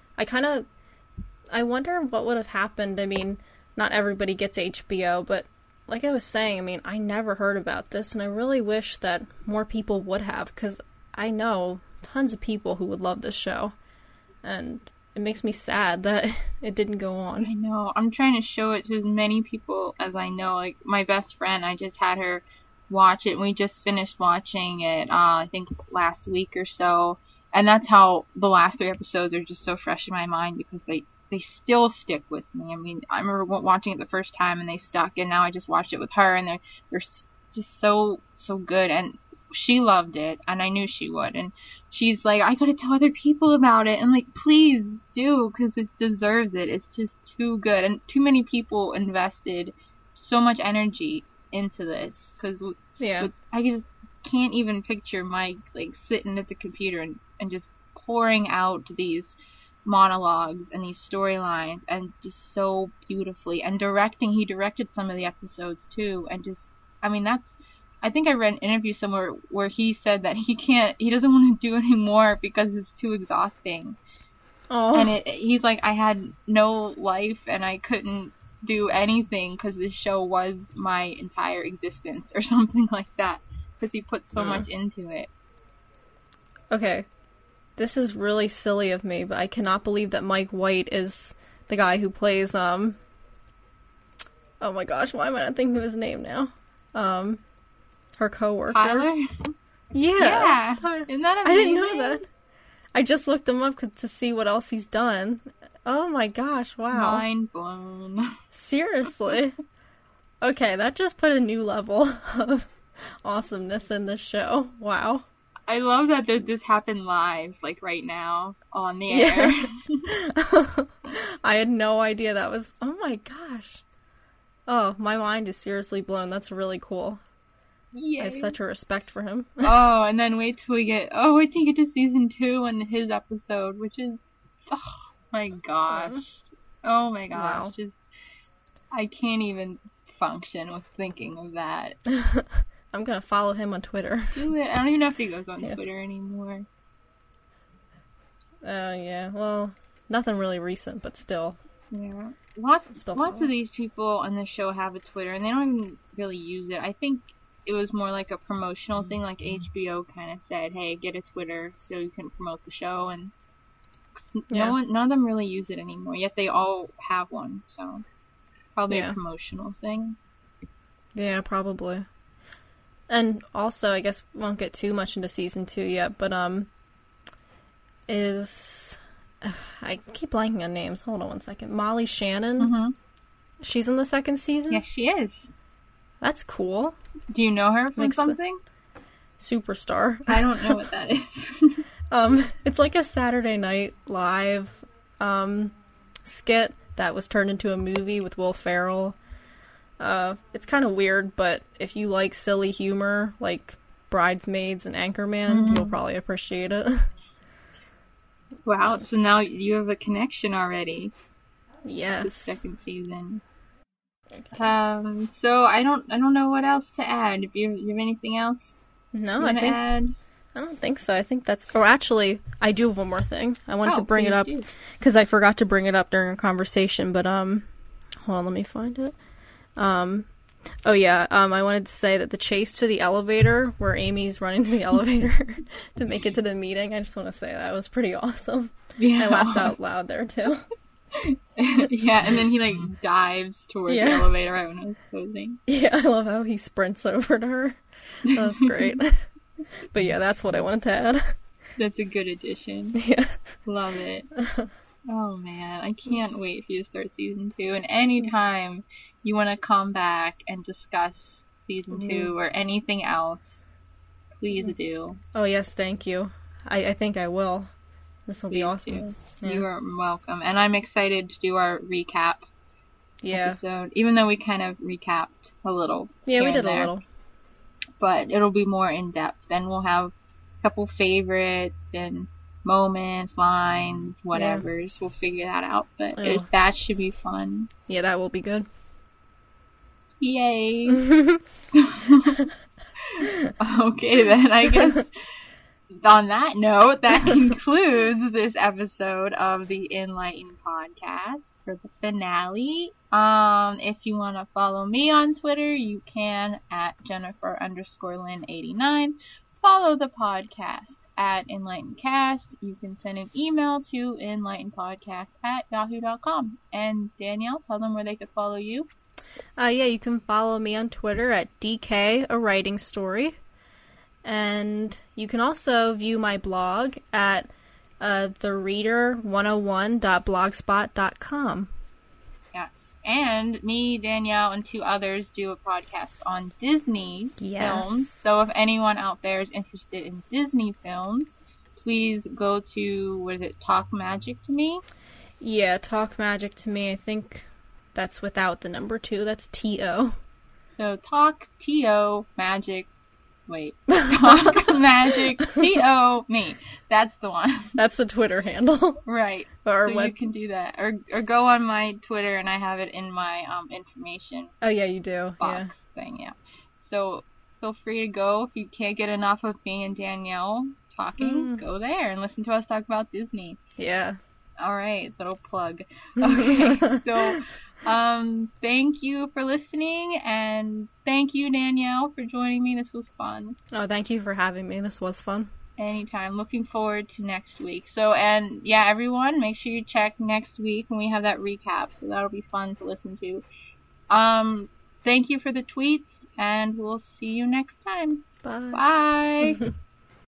I wonder what would have happened. I mean, not everybody gets HBO, but like I was saying, I mean, I never heard about this, and I really wish that more people would have, because I know tons of people who would love this show, and it makes me sad that it didn't go on. I know. I'm trying to show it to as many people as I know. Like, my best friend, I just had her watch it, and we just finished watching it, I think last week or so, and that's how the last 3 episodes are just so fresh in my mind, because they still stick with me. I mean, I remember watching it the first time, and they stuck, and now I just watched it with her, and they're just so good, and she loved it, and I knew she would, and she's like, I gotta tell other people about it, and like, please do, because it deserves it. It's just too good, and too many people invested so much energy into this, because I just can't even picture Mike like sitting at the computer and just pouring out these monologues and these storylines, and just so beautifully, and he directed some of the episodes too, and just, I mean, I think I read an interview somewhere where he said that he doesn't want to do anymore because it's too exhausting. Oh. And he's like, I had no life and I couldn't do anything because this show was my entire existence, or something like that, because he put so much into it. Okay. This is really silly of me, but I cannot believe that Mike White is the guy who plays, oh my gosh, why am I not thinking of his name now? Her coworker. Tyler? Yeah. Isn't that amazing? I didn't know that. I just looked him up to see what else he's done. Oh my gosh, wow. Mind blown. Seriously. Okay, that just put a new level of awesomeness in this show. Wow. I love that this happened live, like right now, on the air. Yeah. I had no idea that was... Oh my gosh. Oh, my mind is seriously blown. That's really cool. Yay. I have such a respect for him. Oh, and then wait till you get to season 2 and his episode, which is... Oh my gosh. Oh my gosh. Wow. Just, I can't even function with thinking of that. I'm gonna follow him on Twitter. Do it. I don't even know if he goes on Twitter anymore. Yeah. Well, nothing really recent, but still. Yeah. Lots of these people on the show have a Twitter, and they don't even really use it. I think it was more like a promotional thing, like HBO kind of said, hey, get a Twitter so you can promote the show, and none of them really use it anymore, yet they all have one, so probably a promotional thing. Yeah, probably. And also, I guess we won't get too much into season 2 yet, but I keep blanking on names. Hold on one second. Molly Shannon. Mm-hmm. She's in the 2nd season? Yes, she is. That's cool. Do you know her from something? Superstar. I don't know what that is. It's like a Saturday Night Live skit that was turned into a movie with Will Ferrell. It's kind of weird, but if you like silly humor, like Bridesmaids and Anchorman, you'll probably appreciate it. Wow, so now you have a connection already. Yes. The second season. So I don't know what else to add. If you have anything else add? I don't think so. I think that's... Oh, actually, I do have one more thing. I wanted to bring it up because I forgot to bring it up during a conversation, but hold on, let me find it. I wanted to say that the chase to the elevator, where Amy's running to the elevator to make it to the meeting, I just want to say that was pretty awesome. Yeah. I laughed out loud there, too. Yeah, and then he, dives towards the elevator right when it was closing. Yeah, I love how he sprints over to her. That was great. But yeah, that's what I wanted to add. That's a good addition. Yeah. Love it. Oh, man, I can't wait for you to start season 2, and anytime you want to come back and discuss season 2 or anything else, please do. Oh, yes, thank you. I think I will. This will be awesome. Yeah. You are welcome. And I'm excited to do our recap episode, even though we kind of recapped a little. Yeah, we did a little. But it'll be more in-depth. Then we'll have a couple favorites and moments, lines, whatever. So we'll figure that out. But that should be fun. Yeah, that will be good. Yay. Okay, then I guess on that note, that concludes this episode of the Enlighten podcast for the finale. If you want to follow me on Twitter, you can at Jennifer_Lynn89. Follow the podcast at EnlightenCast. You can send an email to enlightenpodcast@yahoo.com. And Danielle, tell them where they could follow you. You can follow me on Twitter at DK, a writing story. And you can also view my blog at thereader101.blogspot.com. Yes. And me, Danielle, and 2 others do a podcast on Disney films. So if anyone out there is interested in Disney films, please go to, Talk Magic to Me? Yeah, Talk Magic to Me. I think that's without the number 2. That's T-O. So Talk T-O Magic. Talk Magic T-O Me. That's the one. That's the Twitter handle. Right. You can do that. Or go on my Twitter, and I have it in my information. Oh, yeah, you do. Box thing, yeah. So feel free to go. If you can't get enough of me and Danielle talking, go there and listen to us talk about Disney. Yeah. All right, little plug. Okay, so thank you for listening, and thank you, Danielle, for joining me. This was fun. Oh, thank you for having me. This was fun. Anytime. Looking forward to next week. So, and yeah, everyone, make sure you check next week when we have that recap. So that'll be fun to listen to. Thank you for the tweets, and we'll see you next time. Bye. Bye.